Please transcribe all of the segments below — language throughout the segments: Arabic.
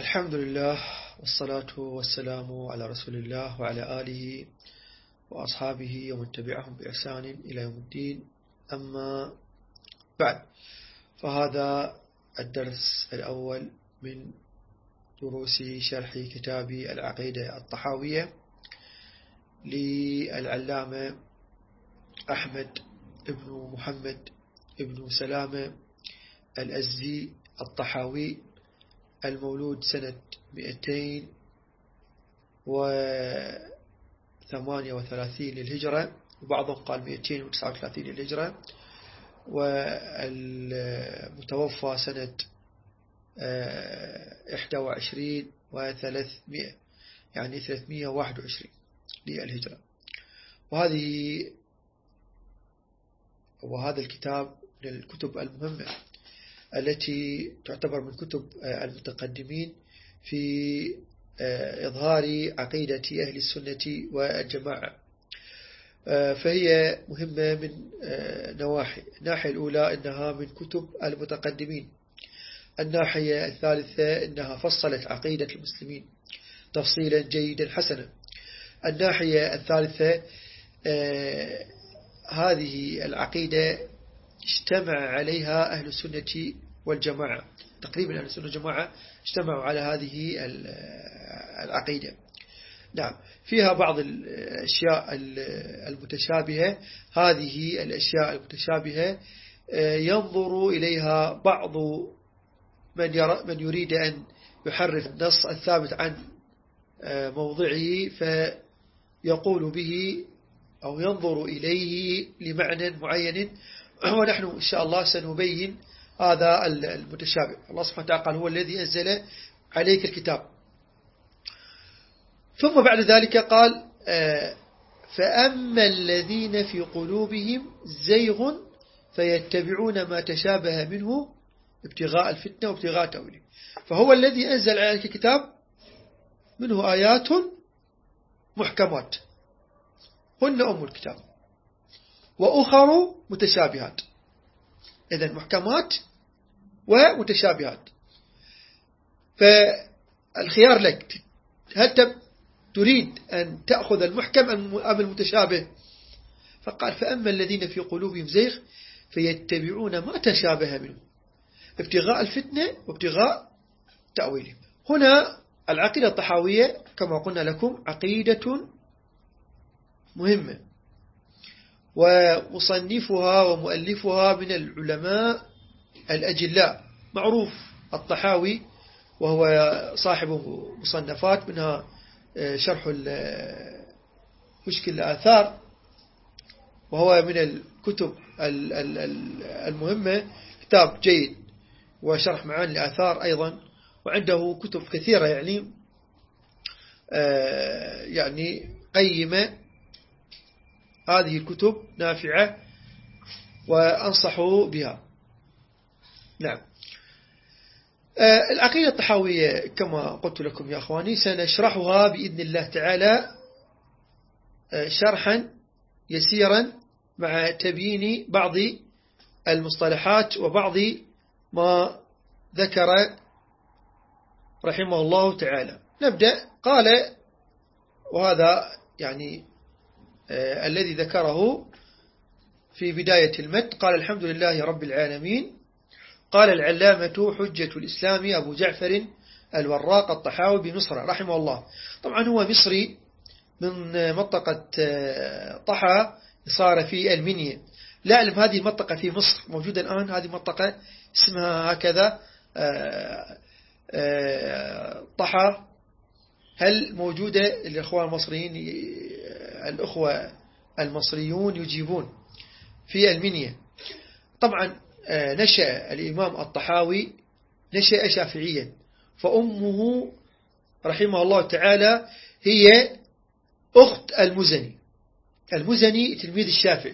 الحمد لله والصلاة والسلام على رسول الله وعلى آله وأصحابه ومن تبعهم بإحسان إلى يوم الدين. أما بعد، فهذا الدرس الأول من دروس شرح كتاب العقيدة الطحاوية للعلامة أحمد ابن محمد ابن سلامة الأزدي الطحاوي، المولود سنة 238 للهجرة، وبعضهم قال 239 للهجرة، والمتوفى سنة 21 و300 يعني 321 للهجرة. وهذا الكتاب من الكتب المهمة التي تعتبر من كتب المتقدمين في إظهار عقيدة أهل السنة والجماعة، فهي مهمة من نواحي. الناحية الأولى أنها من كتب المتقدمين، الناحية الثالثة أنها فصلت عقيدة المسلمين تفصيلا جيدا حسنا، الناحية الثالثة هذه العقيدة اجتمع عليها أهل السنة والجماعة، تقريبا أهل السنة والجماعة اجتمعوا على هذه العقيدة. نعم، فيها بعض الأشياء المتشابهة. هذه الأشياء المتشابهة ينظر إليها بعض من يريد أن يحرف النص الثابت عن موضعه، فيقول به أو ينظر إليه لمعنى معين، ونحن إن شاء الله سنبين هذا المتشابه. الله سبحانه وتعالى قال: هو الذي أنزل عليك الكتاب. ثم بعد ذلك قال: فأما الذين في قلوبهم زيغ فيتبعون ما تشابه منه ابتغاء الفتنة وابتغاء تأويله. فهو الذي أنزل عليك الكتاب، منه آيات محكمات هن أم الكتاب، وأخر متشابهات. إذن محكمات ومتشابهات، فالخيار لك، هل تريد أن تأخذ المحكم أم المتشابه؟ فقال: فأما الذين في قلوبهم زيغ فيتبعون ما تشابه منه ابتغاء الفتنة وابتغاء تأويله. هنا العقيدة الطحاوية كما قلنا لكم عقيدة مهمة، ومصنفها ومؤلفها من العلماء الأجلاء، معروف الطحاوي، وهو صاحب مصنفات منها شرح مشكل الآثار، وهو من الكتب المهمة، كتاب جيد، وشرح معاني الآثار أيضا، وعنده كتب كثيرة يعني قيمة. هذه الكتب نافعة وأنصح بها. نعم، العقيدة الطحاوية كما قلت لكم يا أخواني سنشرحها بإذن الله تعالى شرحا يسيرا مع تبيين بعض المصطلحات وبعض ما ذكر رحمه الله تعالى. نبدأ. قال، وهذا يعني الذي ذكره في بداية المد، قال: الحمد لله رب العالمين. قال العلامة حجة الإسلام أبو جعفر الوراق الطحاوي بمصر رحمه الله. طبعا هو مصري من منطقة طحا، صار في المنيا. لا أعلم هذه المنطقة في مصر موجودة الآن، هذه منطقة اسمها هكذا طحا. هل موجودة؟ الإخوة المصريين، الأخوة المصريون يجيبون في المنيا. طبعا نشأ الإمام الطحاوي نشأ شافعيا، فأمه رحمه الله تعالى هي أخت المزني تلميذ الشافعي،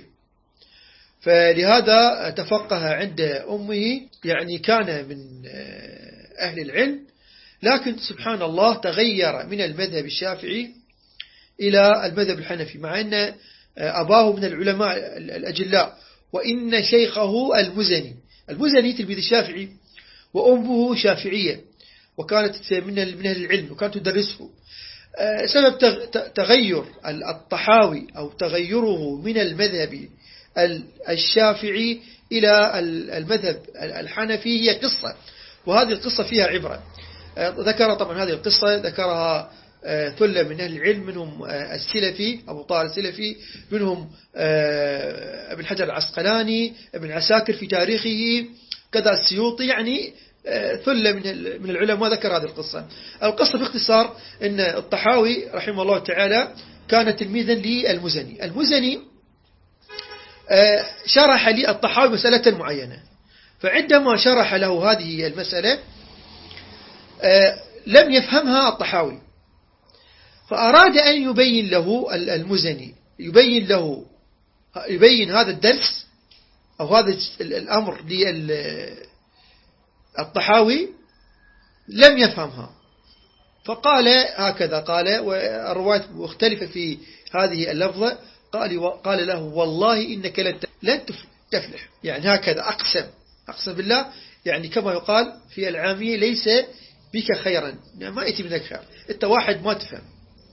فلهذا تفقه عند أمه، يعني كان من أهل العلم، لكن سبحان الله تغير من المذهب الشافعي إلى المذهب الحنفي، مع أن أباه من العلماء الأجلاء، وإن شيخه المزني تلميذ الشافعي، وأمه شافعية، وكانت من أهل العلم وكانت تدرسه. سبب تغير الطحاوي أو تغيره من المذهب الشافعي إلى المذهب الحنفي هي قصة، وهذه القصة فيها عبرة. ذكر طبعا هذه القصة ذكرها ثلة من أهل العلم، منهم السلفي أبو طاهر السلفي، منهم ابن حجر العسقلاني، ابن عساكر في تاريخه، كذا السيوطي، يعني ثلة من العلماء ذكر هذه القصة. القصة باختصار أن الطحاوي رحمه الله تعالى كان تلميذا للمزني. المزني شرح للطحاوي مسألة معينة، فعندما شرح له هذه المسألة لم يفهمها الطحاوي، فأراد أن يبين له المزني، يبين هذا الدرس أو هذا الأمر للطحاوي، لم يفهمها. فقال هكذا، قال، والرواية مختلفة في هذه اللفظة، قال له والله إنك لن تفلح، يعني هكذا أقسم بالله، يعني كما يقال في العامية ليس بك خيرا، يعني ما يأتي منك خير، أنت واحد ما تفهم.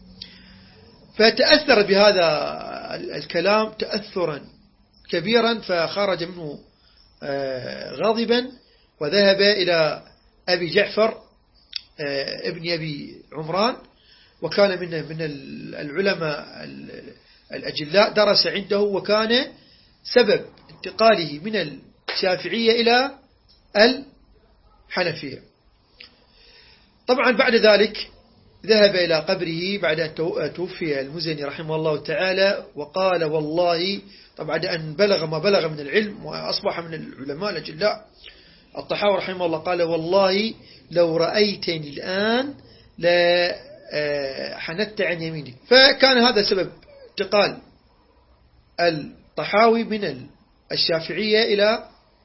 فتأثر بهذا الكلام تأثرا كبيرا، فخرج منه غاضبا، وذهب إلى أبي جعفر ابن أبي عمران، وكان من العلماء الأجلاء، درس عنده، وكان سبب انتقاله من الشافعية إلى الحنفية. طبعا بعد ذلك ذهب إلى قبره بعد أن توفي المزني رحمه الله تعالى، وقال والله، طبعا بعد أن بلغ ما بلغ من العلم وأصبح من العلماء الأجلاء، الطحاوي رحمه الله قال والله لو رأيتني الآن لا حنت عن يميني. فكان هذا سبب انتقال الطحاوي من الشافعية إلى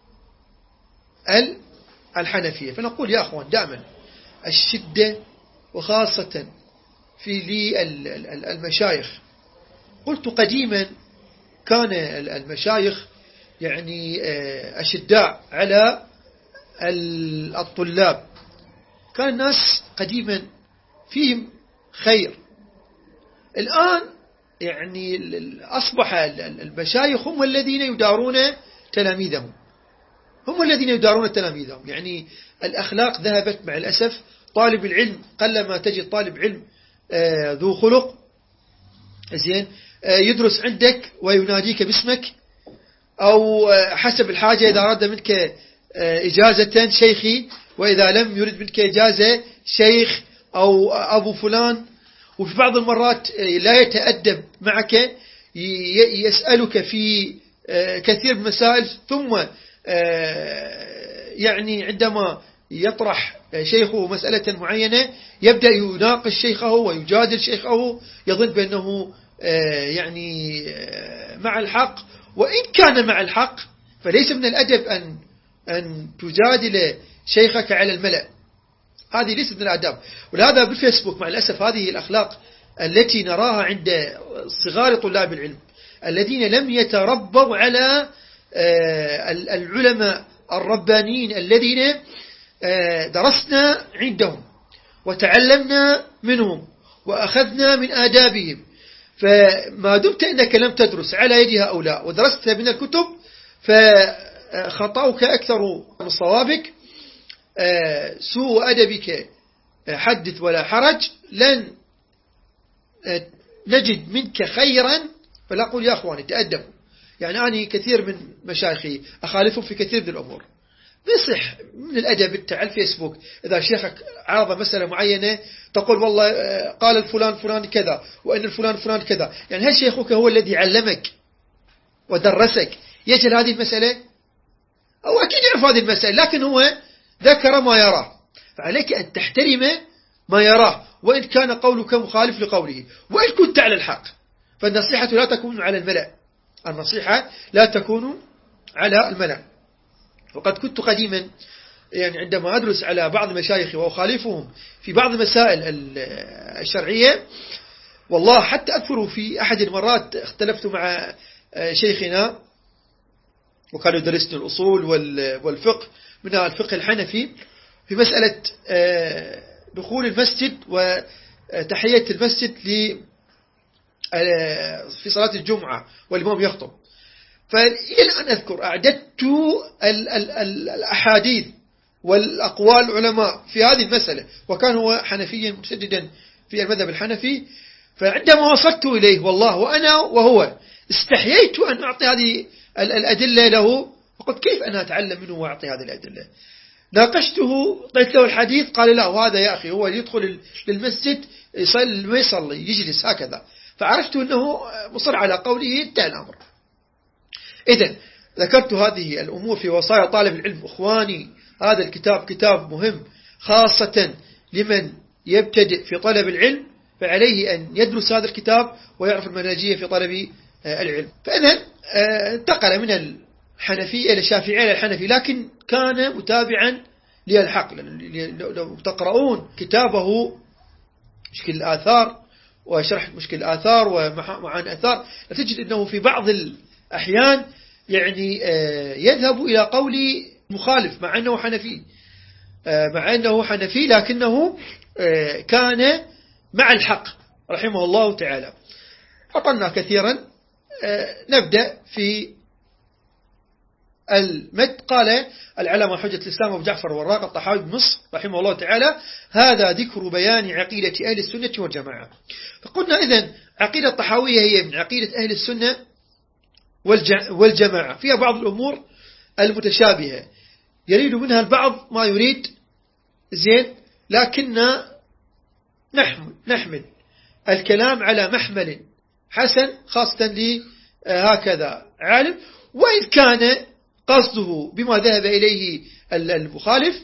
الحنفية. فنقول يا أخوان دائما الشدة، وخاصة في المشايخ. قلت قديما كان المشايخ يعني أشداء على الطلاب، كان الناس قديما فيهم خير. الآن يعني أصبح المشايخ هم الذين يدارون تلاميذهم، يعني الأخلاق ذهبت مع الأسف. طالب العلم قلما تجد طالب علم ذو خلق زين يدرس عندك ويناديك باسمك، أو حسب الحاجة إذا أراد منك إجازة شيخي، وإذا لم يرد منك إجازة شيخ أو أبو فلان. وفي بعض المرات لا يتأدب معك، يسألك في كثير من المسائل، ثم يعني عندما يطرح شيخه مسألة معينة يبدأ يناقش شيخه ويجادل شيخه، يظن بأنه يعني مع الحق، وإن كان مع الحق فليس من الأدب أن تجادل شيخك على الملأ، هذه ليست من الآداب. ولهذا بالفيسبوك مع الأسف هذه الأخلاق التي نراها عند صغار طلاب العلم الذين لم يتربوا على العلماء الربانيين الذين درسنا عندهم وتعلمنا منهم وأخذنا من آدابهم. فما دمت أنك لم تدرس على يد هؤلاء ودرست من الكتب، فخطأك أكثر من صوابك، سوء أدبك حدث ولا حرج، لن نجد منك خيرا. فلا أقول يا أخواني تأدبوا، يعني أنا كثير من مشايخي أخالفهم في كثير من الأمور، بيصح من الأدب أنت على الفيسبوك إذا شيخك عرض مسألة معينة تقول والله قال الفلان فلان كذا وإن الفلان فلان كذا، يعني هل شيخك هو الذي علمك ودرسك يجهل هذه المسألة؟ أو أكيد يعرف هذه المسألة، لكن هو ذكر ما يراه، فعليك أن تحترم ما يراه وإن كان قولك مخالف لقوله، وإن كنت على الحق. فالنصيحة لا تكون على الملأ، النصيحة لا تكون على الملأ. وقد كنت قديما يعني عندما أدرس على بعض مشايخي وأخالفهم في بعض المسائل الشرعية، والله حتى أذكر في أحد المرات اختلفت مع شيخنا، وكان يدرسنا الأصول والفقه من الفقه الحنفي، في مسألة دخول المسجد وتحية المسجد في صلاة الجمعة والإمام يخطب. فإلى أن أذكر أعددت الأحاديث والأقوال العلماء في هذه المسألة، وكان هو حنفيا متشددا في المذهب الحنفي. فعندما وصلت إليه والله وأنا وهو استحييت أن أعطي هذه الأدلة له، فقلت كيف أنا أتعلم منه وأعطي هذه الأدلة؟ ناقشته، قلت له الحديث، قال لا، وهذا يا أخي هو يدخل للمسجد ما يصلي، يجلس هكذا. فعرفت أنه مصر على قوله، انتهى الأمر. إذن ذكرت هذه الأمور في وصايا طالب العلم. إخواني، هذا الكتاب كتاب مهم خاصة لمن يبتدئ في طلب العلم، فعليه أن يدرس هذا الكتاب ويعرف المنهجية في طلب العلم. فإذن انتقل من الحنفي إلى الشافعي إلى الحنفي، لكن كان متابعا للحق. لو تقرؤون كتابه مشكل الآثار وشرح مشكل الآثار ومعاني الآثار، لتجد أنه في بعض الأحيان يعني يذهب إلى قول مخالف مع أنه حنفي، لكنه كان مع الحق رحمه الله تعالى. فطلنا كثيرا. نبدأ في المد. قال العلامة حجة الإسلام أبو جعفر الوراق الطحاوي بمصر رحمه الله تعالى: هذا ذكر بيان عقيدة أهل السنة والجماعة. فقلنا إذن عقيدة الطحاوية هي من عقيدة أهل السنة والجماعة، فيها بعض الأمور المتشابهة، يريد منها البعض ما يريد زين، لكننا نحمل الكلام على محمل حسن خاصة لهكذا عالم، وإن كان قصده بما ذهب إليه المخالف،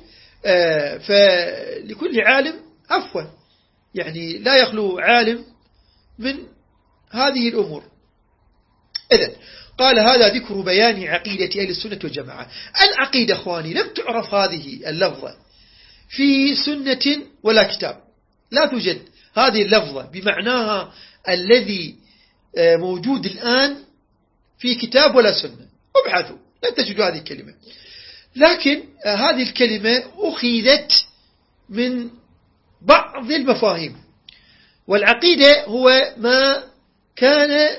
فلكل عالم عفوا، يعني لا يخلو عالم من هذه الأمور. إذن قال: هذا ذكر بيان عقيدة أهل السنة والجماعة. العقيدة أخواني لم تعرف هذه اللفظة في سنة ولا كتاب، لا توجد هذه اللفظة بمعناها الذي موجود الآن في كتاب ولا سنة. ابحثوا لن تجدوا هذه الكلمة، لكن هذه الكلمة أخذت من بعض المفاهيم. والعقيدة هو ما كان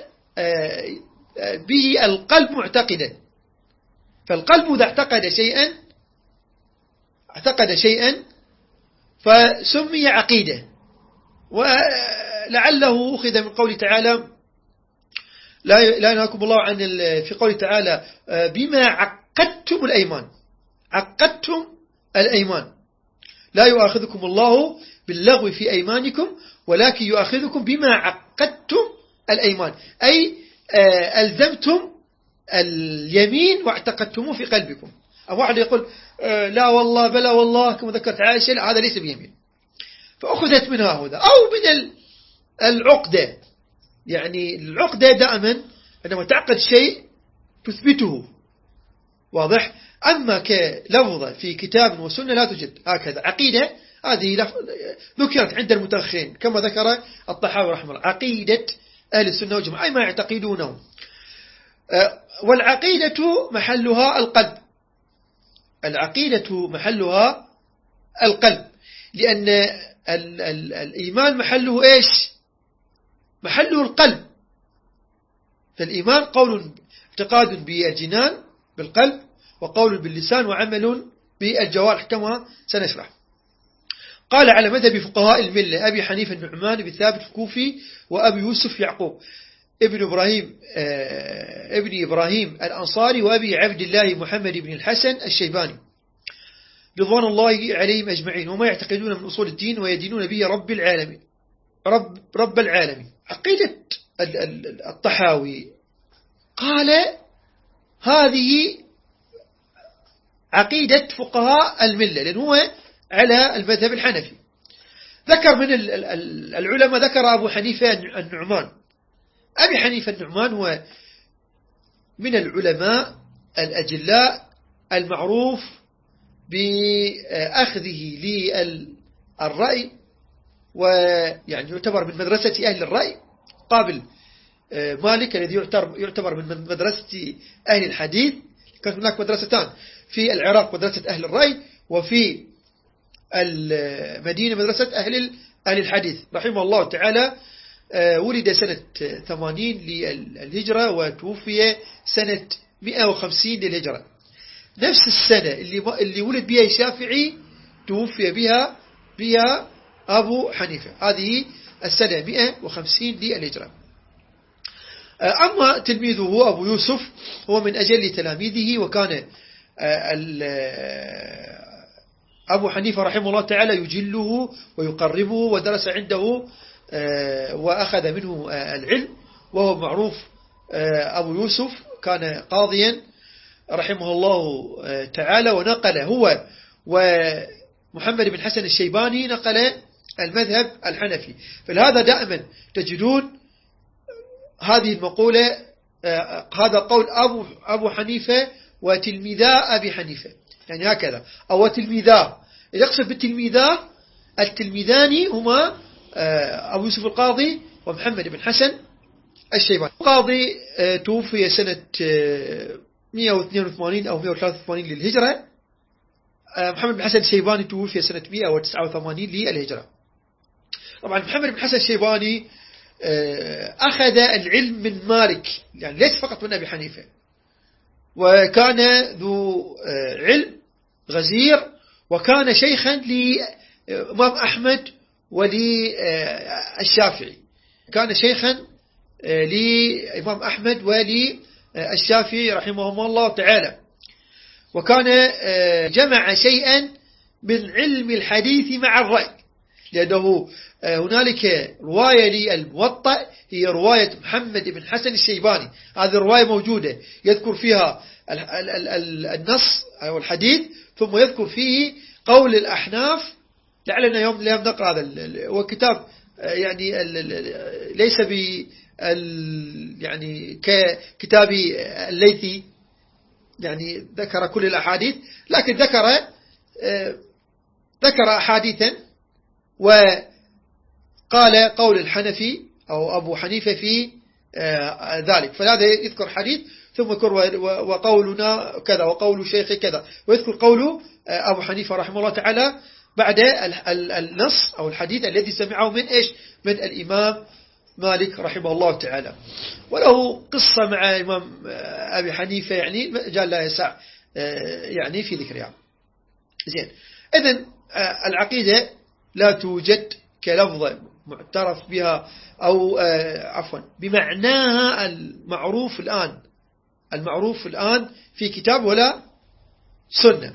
به القلب معتقدا، فالقلب إذا اعتقد شيئا فسمي عقيدة. ولعله أخذ من قول تعالى: لا ينهاكم الله عن في قول تعالى: بما عقدتم الأيمان لا يؤاخذكم الله باللغو في أيمانكم ولكن يؤاخذكم بما عقدتم الأيمان، أي ألزمتم اليمين واعتقدتموه في قلبكم. أو واحد يقول لا والله بلا والله كما ذكرت عائشة، لا، هذا ليس بيمين، فأخذت منها هذا. أو من العقدة، يعني العقدة دائما عندما تعقد شيء تثبته، واضح. أما كلفظة في كتاب وسنة لا توجد هكذا. عقيدة هذه ذكرت عند المتأخرين كما ذكر الطحاوي رحمه الله: عقيدة أهل السنة والجماعة، أي ما يعتقدونه. والعقيدة محلها القلب، العقيدة محلها القلب، لأن الإيمان محله إيش؟ محله القلب. فالإيمان قول اعتقاد بالجنان بالقلب، وقول باللسان، وعمل بالجوارح كما سنشرح. قال على مذهب فقهاء الملة أبي حنيفة النعمان بن ثابت الكوفي، وأبي يوسف يعقوب ابن إبراهيم الأنصاري، وأبي عبد الله محمد بن الحسن الشيباني رضوان الله عليهم أجمعين، وما يعتقدون من أصول الدين ويدينون به رب العالمين. عقيدة الطحاوي قال: هذه عقيدة فقهاء الملة، لأنه هو على المذهب الحنفي. ذكر من العلماء، ذكر أبو حنيفة النعمان. أبي حنيفة النعمان هو من العلماء الأجلاء المعروف بأخذه للرأي، ويعني يعتبر من مدرسة أهل الرأي قابل مالك الذي يعتبر من مدرسة أهل الحديث. كانت هناك مدرستان في العراق: مدرسة أهل الرأي وفي المدينة مدرسة أهل الحديث رحمه الله تعالى. ولد سنة 80 للهجرة وتوفي سنة 150 للهجرة. نفس السنة اللي ولد بها الشافعي توفي بها أبو حنيفة، هذه السنة 150 للهجرة. أما تلميذه أبو يوسف هو من أجل تلاميذه، وكان أبو حنيفة رحمه الله تعالى يجله ويقربه، ودرس عنده وأخذ منه العلم، وهو معروف. أبو يوسف كان قاضيا رحمه الله تعالى، ونقل هو ومحمد بن حسن الشيباني نقل المذهب الحنفي. فلهذا دائما تجدون هذه المقولة، هذا قول أبو حنيفة وتلميذا أبي حنيفة، يعني هكذا، أو تلميذا. يقصد بالتلميذا التلميذان هما أبو يوسف القاضي ومحمد بن حسن الشيباني. القاضي توفي سنة 182 أو 183 للهجرة. محمد بن حسن الشيباني توفي سنة 189 للهجرة. طبعا محمد بن حسن الشيباني أخذ العلم من مالك، يعني ليس فقط من أبي حنيفة، وكان ذو علم غزير، وكان شيخا لإمام أحمد وللشافعي. كان شيخا لإمام أحمد وللشافعي رحمهم الله تعالى، وكان جمع شيئا من علم الحديث مع الرأي، لأنه هنالك رواية للموطأ هي رواية محمد بن حسن الشيباني. هذه الرواية موجودة، يذكر فيها النص أو الحديث، ثم يذكر فيه قول الأحناف. لعلنا يوم نقرأ هذا وكتاب، يعني ليس يعني ككتاب الليثي، يعني ذكر كل الأحاديث، لكن ذكر أحاديثا، وقال قول الحنفي أو أبو حنيفة في ذلك. فهذا يذكر حديث ثم يذكر وقولنا كذا وقول شيخ كذا، ويذكر قول أبو حنيفة رحمه الله تعالى بعد النص أو الحديث الذي سمعه من من الإمام مالك رحمه الله تعالى. وله قصة مع إمام أبي حنيفة، يعني مجال لا يسع يعني في ذكرها. زين، إذن العقيدة لا توجد كلفظة معترف بها أو عفوا بمعناها المعروف الآن في كتاب ولا سنة.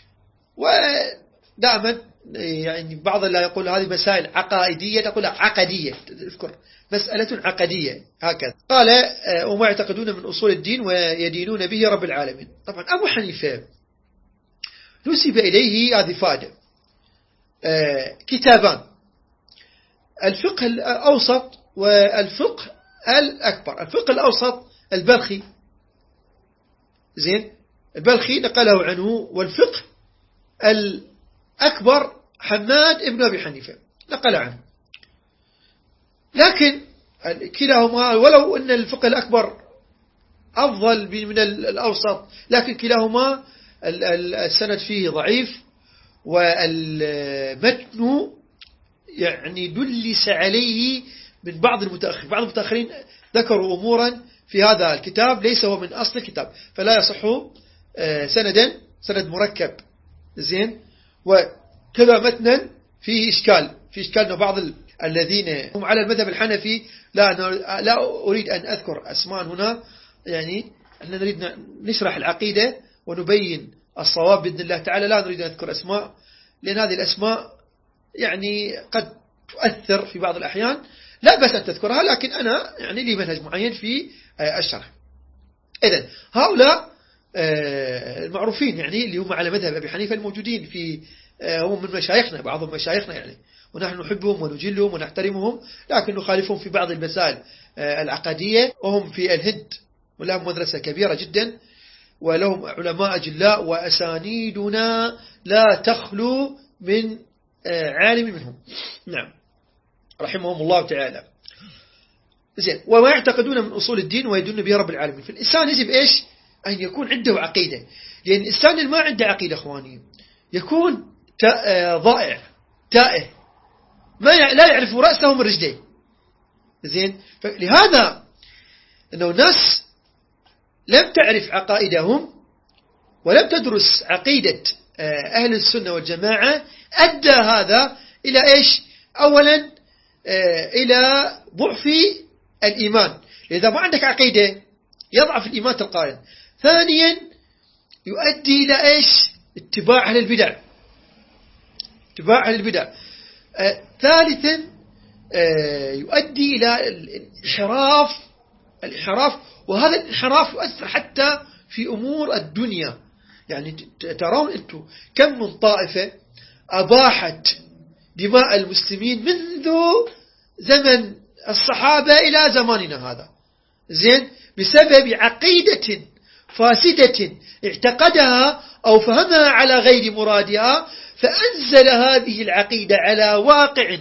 ودائما يعني بعض لا يقول هذه مسائل عقائدية، تقول عقدية، اذكر مسألة عقدية هكذا. قال وما يعتقدون من أصول الدين ويدينون به رب العالمين. طبعا أبو حنيفة نسب إليه هذه فائدة كتابان: الفقه الأوسط والفقه الأكبر. الفقه الأوسط البلخي، زين، البلخي نقله عنه، والفقه الأكبر حماد ابن أبي حنيفة نقل عنه. لكن كلاهما، ولو أن الفقه الأكبر أفضل من الأوسط، لكن كلاهما السند فيه ضعيف، والمتن يعني دلس عليه من بعض المتأخرين. بعض المتأخرين ذكروا أمورا في هذا الكتاب ليس هو من أصل الكتاب، فلا يصح سند مركب، زين، وكذا متنا فيه إشكال أن بعض الذين هم على المذهب الحنفي، لا أريد أن أذكر أسماء هنا، يعني أننا نريد نشرح العقيدة ونبين الصواب بإذن الله تعالى، لا نريد أن أذكر أسماء، لأن هذه الأسماء يعني قد تؤثر في بعض الأحيان، لا بس أن تذكرها، لكن أنا يعني لي منهج معين في الشرح. إذن هؤلاء المعروفين يعني اللي هم على مذهب أبي حنيفة الموجودين هم من مشايخنا، بعضهم مشايخنا يعني، ونحن نحبهم ونجلهم ونحترمهم، لكن نخالفهم في بعض المسائل العقدية. وهم في الهند ولهم مدرسة كبيرة جدا، ولهم علماء أجلاء، وأسانيدنا لا تخلو من عالم منهم، نعم، رحمهم الله تعالى. زين، وما يعتقدون من أصول الدين ويدون به رب العالمين. فالإنسان يجب أن يكون عنده عقيدة، لأن الإنسان اللي ما عنده عقيدة أخواني يكون ضائع تائه لا يعرف رأسه من رجليه. زين. فلهذا أنه الناس لم تعرف عقائدهم ولم تدرس عقيدة أهل السنة والجماعة، أدى هذا إلى إيش؟ أولا إلى ضعف الإيمان، إذا ما عندك عقيدة يضعف الإيمان تلقائيا. ثانيا يؤدي إلى إيش؟ اتباع أهل البدع، اتباع أهل البدع. ثالثا يؤدي إلى الانحراف، وهذا الانحراف يؤثر حتى في أمور الدنيا. يعني ترون أنتم كم من طائفة أباحت دماء المسلمين منذ زمن الصحابة إلى زماننا هذا، زين، بسبب عقيدة فاسدة اعتقدها أو فهمها على غير مرادها، فأنزل هذه العقيدة على واقع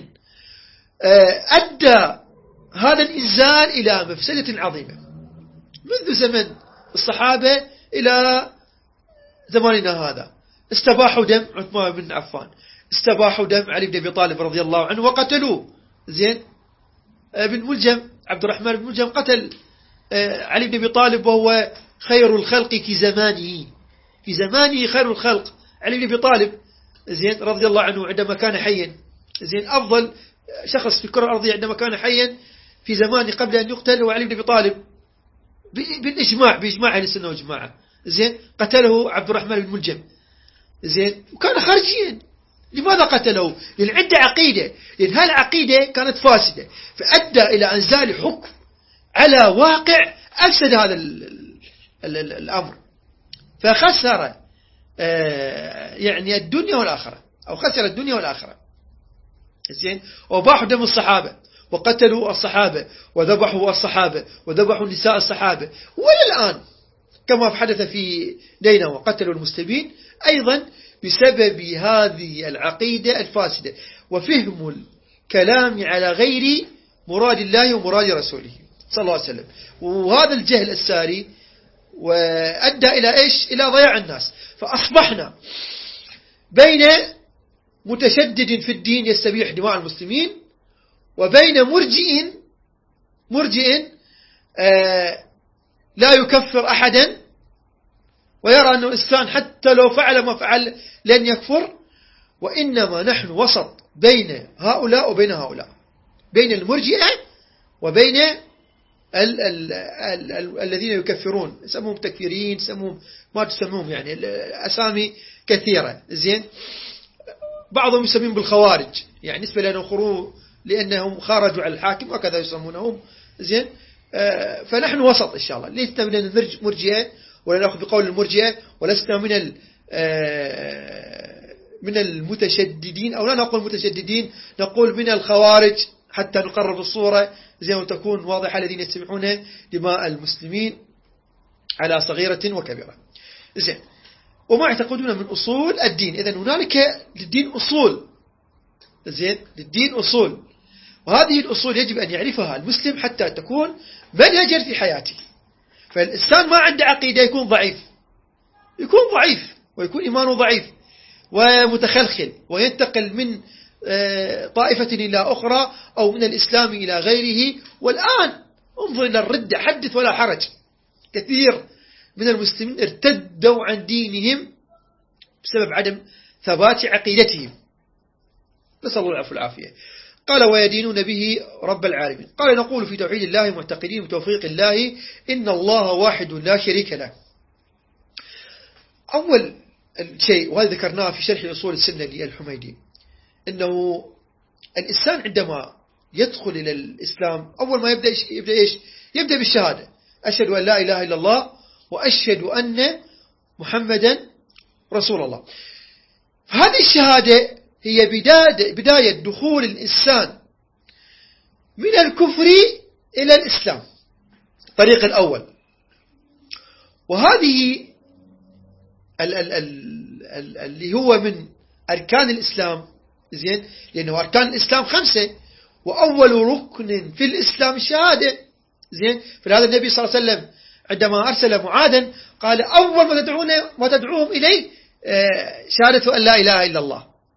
أدى هذا الإنزال إلى مفسدة عظيمة منذ زمن الصحابة إلى زماننا هذا. استباحوا دم عثمان بن عفان، استباحوا دم علي بن أبي طالب رضي الله عنه وقتلوه. زين. بن ملجم، عبد الرحمن بن ملجم قتل علي بن أبي طالب وهو خير الخلق في زمانه، في زمانه خير الخلق علي بن أبي طالب، زين، رضي الله عنه عندما كان حيا. زين. أفضل شخص في الكرة الأرضية عندما كان حيا في زمانه قبل أن يقتل هو علي بن أبي طالب بالإجماع، بإجماع أهل السنة والجماعة. زين. قتله عبد الرحمن بن ملجم. زين. وكان خارجيا. لماذا قتله؟ لأن عنده عقيدة، لأن هالعقيدة كانت فاسدة، فأدى إلى أنزال حكم على واقع أفسد هذا الأمر، فخسر يعني الدنيا والآخرة، أو خسر الدنيا والآخرة. زين. وباحوا دم الصحابة وقتلوا الصحابة وذبحوا الصحابة وذبحوا نساء الصحابة، والآن كما حدث في نينوى وقتلوا المسلمين أيضا بسبب هذه العقيدة الفاسدة وفهم الكلام على غير مراد الله ومراد رسوله صلى الله عليه وسلم. وهذا الجهل الساري وأدى إلى إيش؟ إلى ضياع الناس. فأصبحنا بين متشدد في الدين يستبيح دماء المسلمين، وبين مرجئ لا يكفر أحدا ويرى أن الإنسان حتى لو فعل ما فعل لن يكفر. وإنما نحن وسط بين هؤلاء وبين هؤلاء، بين المرجئة وبين الذين يكفرون، يسموهم تكفيرين، يسموهم ما تسموهم، يعني أسامي كثيرة. زين. بعضهم يسمون بالخوارج، يعني نسبة لأنهم خرجوا على الحاكم وكذا يسمونهم. زين. فنحن وسط إن شاء الله، لسنا من المرجئة ولا نأخذ بقول المرجئة، ولسنا من المتشددين، أو لا نقول متشددين، نقول من الخوارج حتى نقرب الصورة زي ما تكون واضحة، الذين يستبيحون دماء المسلمين على صغيرة وكبيرة. زين. وما يعتقدون من أصول الدين. إذن هنالك للدين أصول. زين. للدين أصول، وهذه الأصول يجب أن يعرفها المسلم حتى تكون منهجا في حياته. فالإنسان ما عنده عقيدة يكون ضعيف، ويكون إيمانه ضعيف ومتخلخل، وينتقل من طائفة إلى أخرى أو من الإسلام إلى غيره. والآن انظر إلى الردة، حدث ولا حرج، كثير من المسلمين ارتدوا عن دينهم بسبب عدم ثبات عقيدتهم، نسأل الله العفو والعافية. قال ويدينون به رب العالمين. قال نقول في توحيد الله معتقدين بتوفيق الله إن الله واحد لا شريك له. أول شيء، وهذا ذكرناه في شرح أصول السنة للحميدي، أنه الإنسان عندما يدخل إلى الإسلام أول ما يبدأ إيش؟ يبدأ بالشهادة، أشهد أن لا إله إلا الله وأشهد أن محمدا رسول الله. هذه الشهادة هي بداية دخول الإنسان من الكفر إلى الإسلام، الطريق الأول. وهذه اللي هو من أركان الإسلام. زين. لأنه أركان الإسلام 5، وأول ركن في الإسلام الشهادة. زين. فلهذا النبي صلى الله عليه وسلم عندما أرسل معاذا قال أول ما تدعوهم إليه شهادة أن لا إله إلا الله.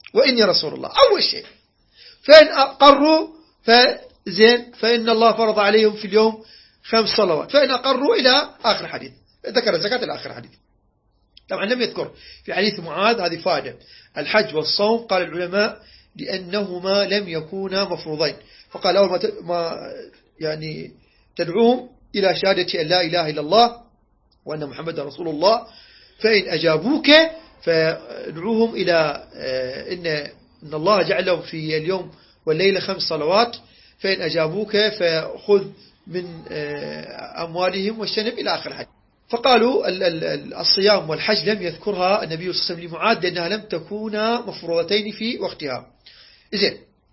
وإني رسول الله. أول شيء فإن أقروا فزين، فإن الله فرض عليهم في اليوم 5 صلوات، فإن أقروا إلى آخر حديث، ذكر الزكاة إلى آخر حديث. طبعا لم يذكر في حديث معاذ، هذه فائدة. الحج والصوم قال العلماء لأنهما لم يكونا مفروضين، فقال أول ما يعني تدعوهم إلى شهادة أن لا إله إلا الله وأن محمد رسول الله، فإن أجابوك فادعوهم إلى إن الله جعل لهم في اليوم والليلة 5 صلوات، فإن أجابوك فخذ من أموالهم واجتنب إلى آخر الحديث. فقالوا الصيام والحج لم يذكرها النبي صلى الله عليه وسلم لمعاذ لأنها لم تكونا مفروضتين في وقتها. إذن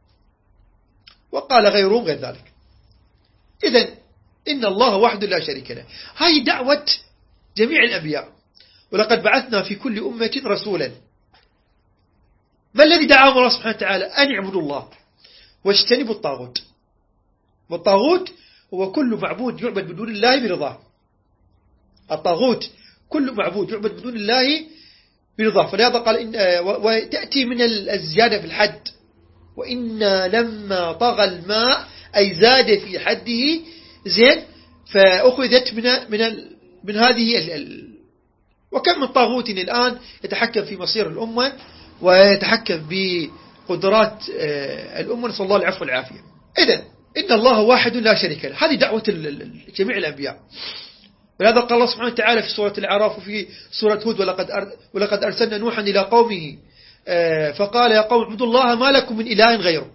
وقال غيرهم غير ذلك. إذن إن الله وحده لا شريك له، هاي دعوة جميع الأنبياء. ولقد بعثنا في كل أمة رسولا. ما الذي دعاهم الله سبحانه وتعالى؟ أن يعبدوا الله واجتنبوا الطاغوت. والطاغوت هو كل معبود يعبد بدون الله برضاه. الطاغوت كل معبود يعبد بدون الله برضاه. فلهذا قال وتأتي من الزيادة في الحد، وإن لما طغى الماء أي زاد في حده، زين، فأخذت من هذه وكم من طاغوت الآن يتحكم في مصير الأمة ويتحكم بقدرات الأمة، نسأل الله العفو والعافية. إذن إن الله واحد لا شريك له، هذه دعوة جميع الأنبياء. ولهذا قال الله سبحانه وتعالى في سورة الأعراف وفي سورة هود ولقد أرسلنا نوحا إلى قومه فقال يا قوم اعبدوا الله ما لكم من إله غيره.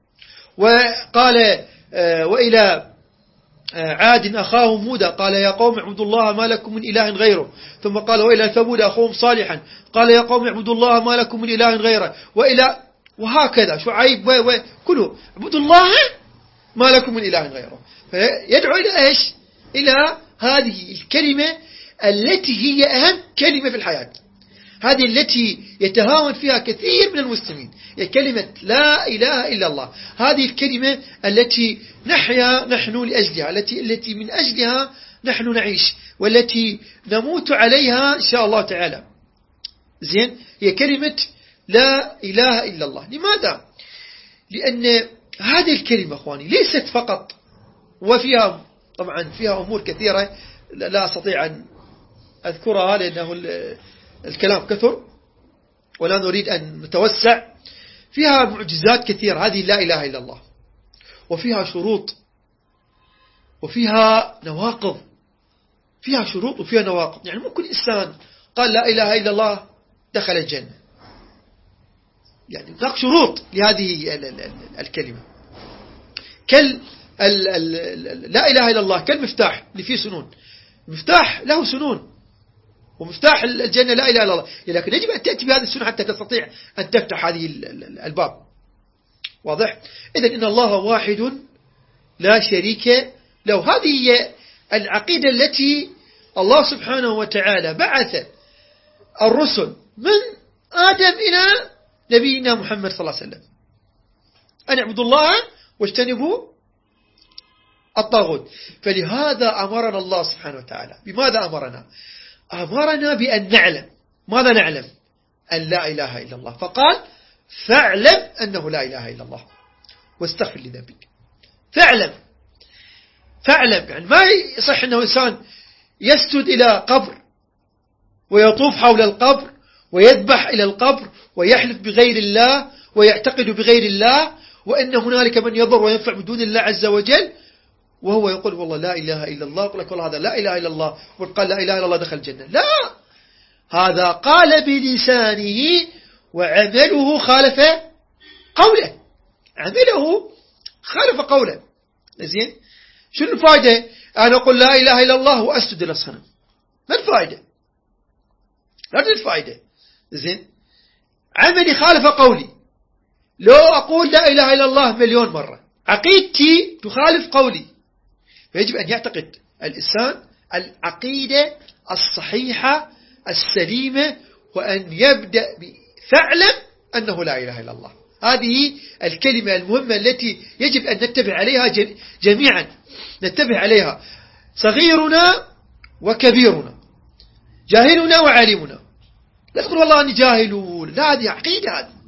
وقال وإلى عاد أخاهم هودا قال يا قوم اعبدوا الله ما لكم من إله غيره. ثم قال وإلى ثمود أخوهم صالحا قال يا قوم اعبدوا الله ما لكم من إله غيره. وهكذا شعيب كله اعبدوا الله ما لكم من إله غيره. فيدعو إلى إيش؟ إلى هذه الكلمة التي هي أهم كلمة في الحياة، هذه التي يتهاون فيها كثير من المسلمين، هي كلمة لا إله إلا الله. هذه الكلمة التي نحيا نحن لأجلها، التي من أجلها نحن نعيش، والتي نموت عليها إن شاء الله تعالى. زين، هي كلمة لا إله إلا الله. لماذا؟ لأن هذه الكلمة أخواني ليست فقط، وفيها طبعا فيها أمور كثيرة لا أستطيع أن أذكرها لأنه الكلام كثر ولا نريد أن نتوسع. فيها معجزات كثيرة هذه لا إله إلا الله، وفيها شروط وفيها نواقض، فيها شروط وفيها نواقض. يعني مو كل إنسان قال لا إله إلا الله دخل الجنة، يعني هناك شروط لهذه الكلمة. لا إله إلا الله كالمفتاح اللي فيه سنون، المفتاح له سنون، ومفتاح الجنة لا إله إلا الله، لكن يجب أن تأتي بهذه السنة حتى تستطيع أن تفتح هذه الباب. واضح؟ إذن إن الله واحد لا شريك له. هذه هي العقيدة التي الله سبحانه وتعالى بعث الرسل من آدم إلى نبينا محمد صلى الله عليه وسلم، أن اعبدوا الله واجتنبوا الطاغوت. فلهذا أمرنا الله سبحانه وتعالى. بماذا أمرنا؟ أمرنا بأن نعلم. ماذا نعلم؟ أن لا إله إلا الله. فقال فاعلم أنه لا إله إلا الله واستغفر لذنبك. فاعلم يعني ما يصح أنه إنسان يسجد إلى قبر ويطوف حول القبر ويذبح إلى القبر ويحلف بغير الله ويعتقد بغير الله وأن هنالك من يضر وينفع بدون الله عز وجل، وهو يقول والله لا إله إلا الله. يقول لك والله هذا لا إله إلا الله، وقال لا إله إلا الله دخل الجنة. لا، هذا قال بلسانه وعمله خالف قوله. عمله خالف قوله. زين، شنو الفائدة؟ أنا أقول لا إله إلا الله وأسجد للصنم، ما الفائدة؟ لا تجد الفائدة. زين، عملي خالف قولي. لو أقول لا إله إلا الله مليون مرة عقيدتي تخالف قولي. فيجب أن يعتقد الإنسان العقيدة الصحيحة السليمة، وأن يبدأ بفعلم أنه لا إله إلا الله. هذه الكلمة المهمة التي يجب أن نتبع عليها جميعا، نتبع عليها صغيرنا وكبيرنا، جاهلنا وعالمنا. لا تقول والله أني جاهل، لا، هذه عقيدة. هذه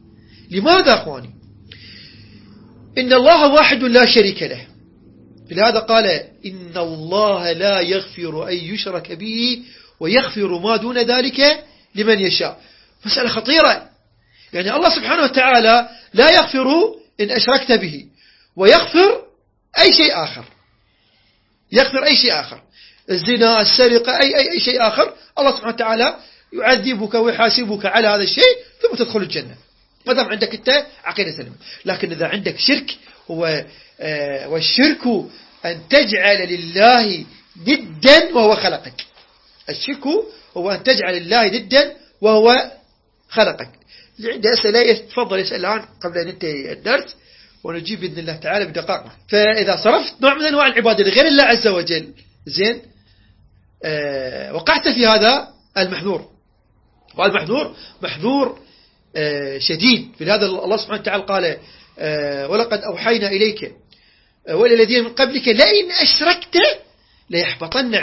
لماذا أخواني؟ إن الله واحد لا شريك له، لهذا قال إن الله لا يغفر أن يشرك به ويغفر ما دون ذلك لمن يشاء. مسألة خطيرة، يعني الله سبحانه وتعالى لا يغفر إن أشركت به، ويغفر أي شيء آخر، يغفر أي شيء آخر، الزنا، السرقة، أي شيء آخر، الله سبحانه وتعالى يعذبك ويحاسبك على هذا الشيء ثم تدخل الجنة ما دام عندك أنت عقيدة سليمة. لكن إذا عندك شرك، والشرك أن تجعل لله ضدا وهو خلقك. الشرك هو أن تجعل لله ضدا وهو خلقك. اللي عنده أسئلة يتفضل يسأل الآن قبل أن ننتهي الدرس، ونجيب بإذن الله تعالى بدقائق. فإذا صرفت نوع من أنواع العبادة لغير الله عز وجل، زين، وقعت في هذا المحذور، وهذا محذور شديد. في هذا الله سبحانه وتعالى قال ولقد أوحينا إليك وإلى الذين من قبلك لئن أشركت ليحبطن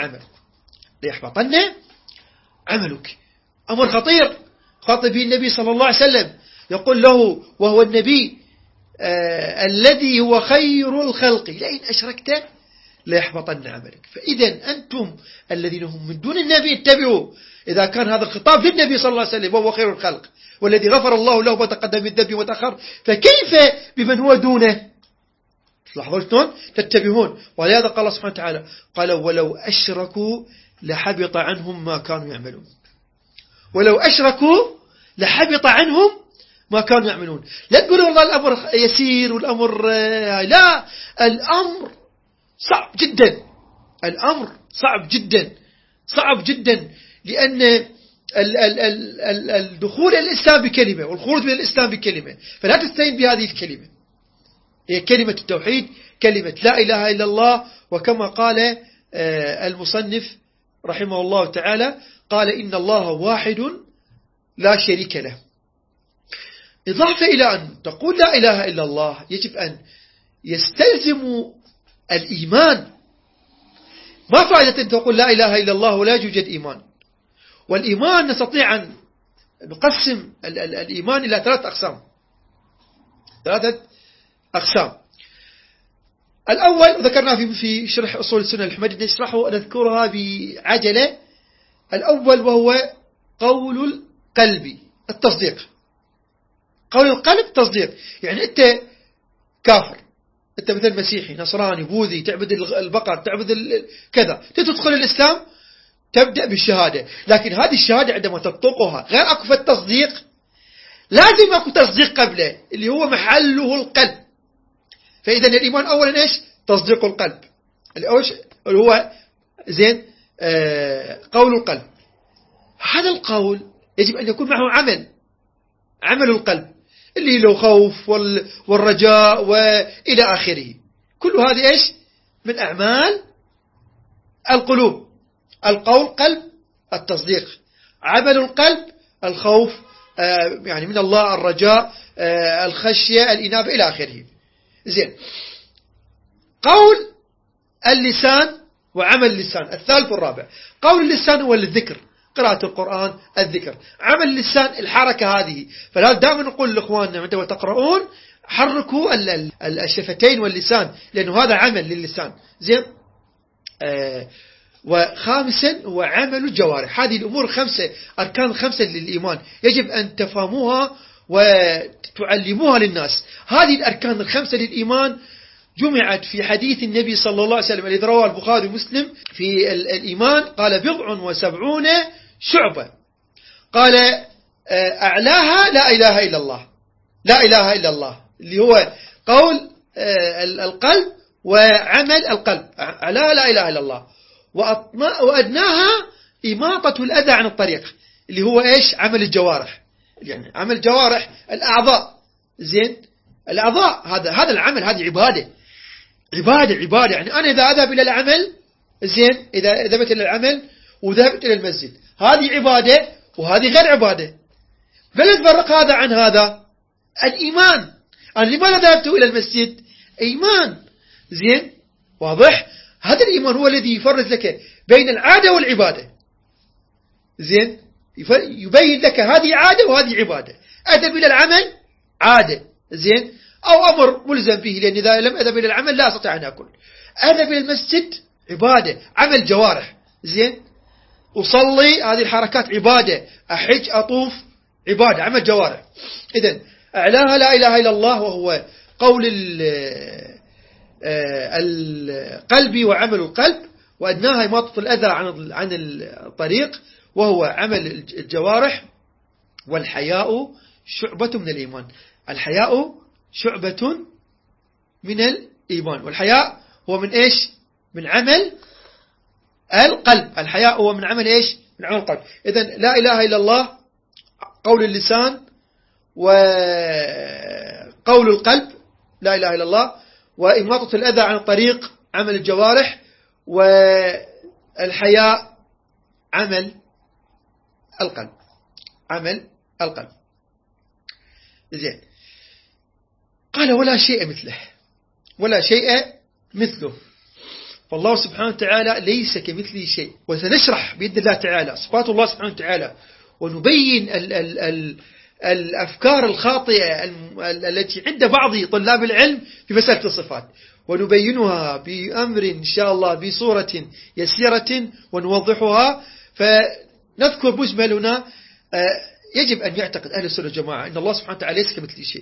عملك. أمر خطير خاطب به النبي صلى الله عليه وسلم، يقول له وهو النبي الذي هو خير الخلق لئن أشركت ليحبطن عملك. فإذا أنتم الذين هم من دون النبي اتبعوا، إذا كان هذا الخطاب للنبي صلى الله عليه وسلم وهو خير الخلق والذي غفر الله له ما تقدم من ذنبه وتأخر، فكيف بمن هو دونه؟ تلاحظون شلون تتبعون. ولهذا قال الله سبحانه وتعالى قال ولو أشركوا لحبط عنهم ما كانوا يعملون. ولو أشركوا لحبط عنهم ما كانوا يعملون. لا تقولوا والله الأمر يسير والأمر لا، الأمر صعب جدا، الأمر صعب جدا لأن الدخول إلى الإسلام بكلمة والخروج من الإسلام بكلمة، فلا تستهين بهذه الكلمة، هي كلمة التوحيد، كلمة لا إله إلا الله. وكما قال المصنف رحمه الله تعالى قال إن الله واحد لا شريك له. إضافة إلى أن تقول لا إله إلا الله يجب أن يستلزم الإيمان. ما فائدة أن تقول لا إله إلا الله ولا يوجد إيمان؟ والإيمان نستطيع أن نقسم الإيمان إلى ثلاثة أقسام. الأول ذكرنا في شرح أصول السنة الحمدي، نذكرها بعجلة. الأول وهو قول القلب التصديق. قول القلب تصديق، يعني أنت كافر، أنت مثل مسيحي نصراني بوذي تعبد البقر تعبد كذا، تدخل الإسلام تبدأ بالشهادة، لكن هذه الشهادة عندما تطلقها غير أكو في التصديق، لازم أكو تصديق قبله اللي هو محله القلب. فإذا الإيمان أولا إيش؟ تصديق القلب اللي هو زين قول القلب. هذا القول يجب أن يكون معه عمل القلب اللي له خوف والرجاء وإلى آخره. كل هذه إيش؟ من أعمال القلوب. القول قلب، التصديق عمل القلب، الخوف يعني من الله، الرجاء، الخشية، الإنابة إلى آخره. زين، قول اللسان وعمل اللسان الثالث والرابع. قول اللسان هو الذكر، قراءة القرآن، الذكر. عمل اللسان الحركة هذه. فلا دائما نقول لإخواننا عندما تقرؤون حركوا الشفتين واللسان، لأنه هذا عمل للسان. زين، وخامسا هو عمل الجوارح. هذه الأمور خمسة، أركان خمسة للإيمان يجب أن تفهموها وتعلموها للناس. هذه الأركان الخمسة للإيمان جمعت في حديث النبي صلى الله عليه وسلم الذي رواه البخاري ومسلم في الإيمان، قال 70 شعبة. قال أعلاها لا إله إلا الله، لا إله إلا الله اللي هو قول القلب وعمل القلب، أعلاها لا إله إلا الله. وأدناها إماطة الأذى عن الطريق اللي هو إيش؟ عمل الجوارح، يعني عمل الجوارح الأعضاء. زين، الأعضاء هذا العمل، هذه عبادة. يعني أنا إذا أذهب إلى العمل، زين، إذا ذهبت إلى العمل وذهبت إلى المسجد، هذه عبادة وهذه غير عبادة. بل نفرق هذا عن هذا. الإيمان، أنا لماذا ذهبت إلى المسجد؟ إيمان. زين، واضح؟ هذا الإيمان هو الذي يفرق لك بين العادة والعبادة. زين، يبين لك هذه عادة وهذه عبادة. أذهب إلى العمل عادة زين، أو أمر ملزم به، لأن إذا لم أذهب إلى العمل لا أستطيع أن أكل. أذهب إلى المسجد عبادة، عمل جوارح زين. أصلي، هذه الحركات عبادة. أحج أطوف عبادة، عمل جوارح. إذن أعلاها لا إله إلا الله، وهو قول القلب وعمل القلب، وأدناها إماطة الأذى عن الطريق، وهو عمل الجوارح. والحياء شعبة من الإيمان. الحياء شعبة من الإيمان، والحياء هو من إيش؟ من عمل القلب. الحياء هو من عمل إيش؟ من عمل القلب. إذن لا إله إلا الله قول اللسان وقول القلب لا إله إلا الله، وإماطة الأذى عن الطريق عمل الجوارح، والحياء عمل القلب. عمل القلب. زين. قال ولا شيء مثله، ولا شيء مثله. فالله سبحانه وتعالى ليس كمثله شيء. وسنشرح بإذن الله تعالى صفات الله سبحانه وتعالى، ونبين الأفكار الخاطئة التي عند بعض طلاب العلم في مسألة الصفات، ونبينها بأمر إن شاء الله بصورة يسيرة ونوضحها. فنذكر مجملنا. يجب أن يعتقد أهل السنة والجماعة أن الله سبحانه وتعالى ليس كمثله شيء،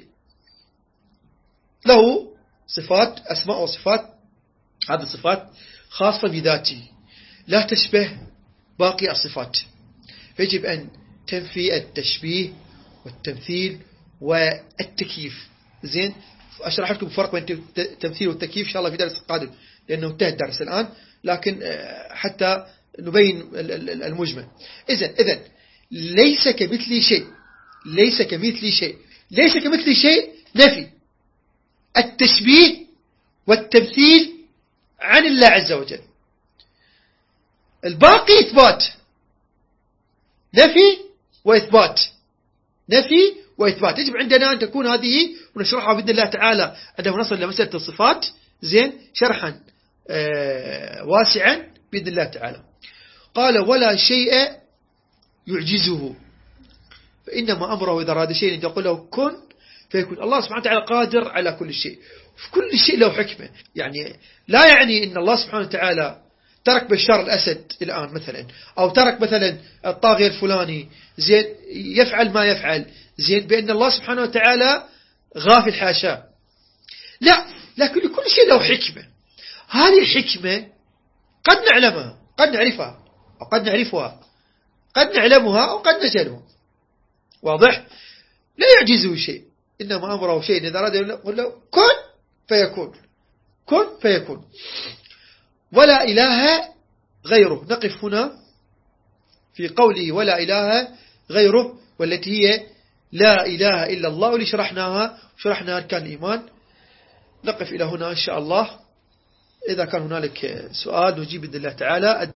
له صفات، أسماء وصفات. هذه الصفات خاصة بذاته لا تشبه باقي الصفات، فيجب أن تنفي التشبيه والتمثيل والتكييف. زين. أشرح لكم فرق بين التمثيل والتكييف إن شاء الله في درس قادم، لأنه انتهى الدرس الآن، لكن حتى نبين المجمل. إذن ليس كمثلي شيء، ليس كمثلي شيء، ليس كمثلي شيء نفي التشبيه والتمثيل عن الله عز وجل. الباقي إثبات، نفي وإثبات، نفي وإثبات. يجب عندنا أن تكون هذه، ونشرحها بإذن الله تعالى عندما نصل لمسألة الصفات زين شرحا واسعا بإذن الله تعالى. قال ولا شيء يعجزه، فإنما أمره إذا أراد شيء أن يقول له كن فيكون. الله سبحانه وتعالى قادر على كل شيء، في كل شيء له حكمة. يعني لا يعني أن الله سبحانه وتعالى ترك بشار الأسد الآن مثلا، أو ترك مثلا الطاغية الفلاني زين يفعل ما يفعل زين بأن الله سبحانه وتعالى غافل، حاشا. لا، لكن لكل شيء له حكمة. هذه الحكمة قد نعلمها، قد نعرفها، أو قد نعرفها، قد نعلمها أو قد نجهلها. واضح؟ لا يعجزه شيء، إنما أمره شيء إذا أراد يقول له كن فيكون، كن فيكون. ولا إله غيره. نقف هنا في قوله ولا إله غيره، والتي هي لا إله إلا الله، واللي شرحناها أركان الإيمان. نقف إلى هنا إن شاء الله. إذا كان هنالك سؤال نجيب بإذن الله تعالى.